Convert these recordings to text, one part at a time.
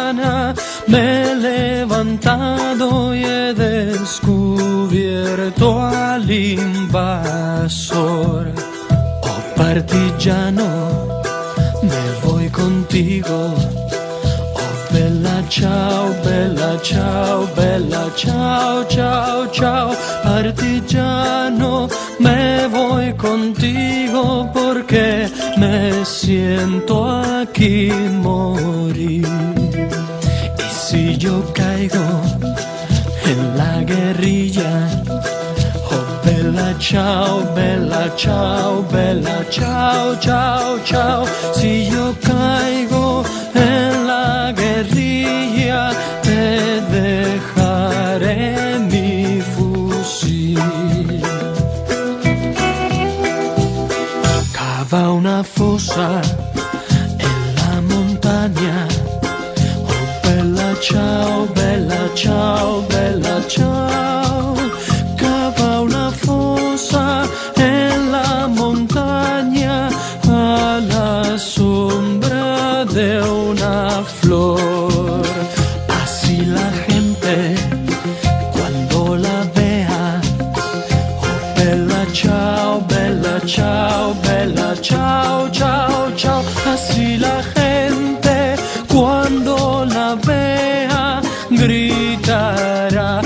mañana me he levantado y he descubierto al invasor. Oh partigiano, me voy contigo. Oh bella ciao, bella ciao, bella ciao, ciao, ciao. Partigiano, me voy contigo porque me siento aquí morir. Y si yo caigo en la guerrilla, oh bella ciao, bella ciao, bella ciao, ciao, ciao. Si yo caigo en la guerrilla, te dejaré mi fusil. Cava una fosa en la montaña. Oh bella ciao, bella ciao, bella ciao. Cava una fosa en la montaña a la sombra de una flor. Así la gente cuando la vea, oh bella ciao, bella ciao, bella ciao, ciao, ciao. Así la gente cuando la vea gritará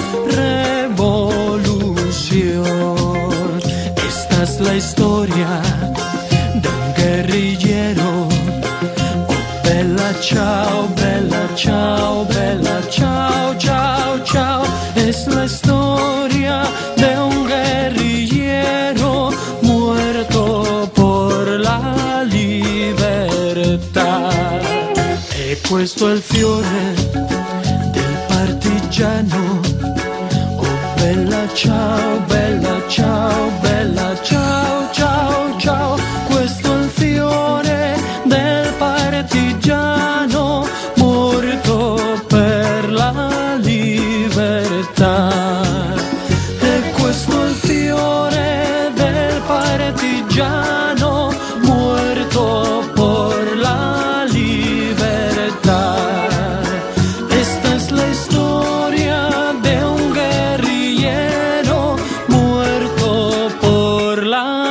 revolución. Esta es la historia de un guerrillero. Oh bella ciao, bella ciao, bella ciao, ciao, ciao. Es la historia de un guerrillero muerto por la libertà. E questo è il fiore del partigiano. Oh bella ciao, bella ciao, bella ciao, ciao, ciao. Questo è il fiore del partigiano morto per la libertà. E questo è il fiore del partigiano muerto por la libertà. Esta es la historia de un guerrillero muerto por la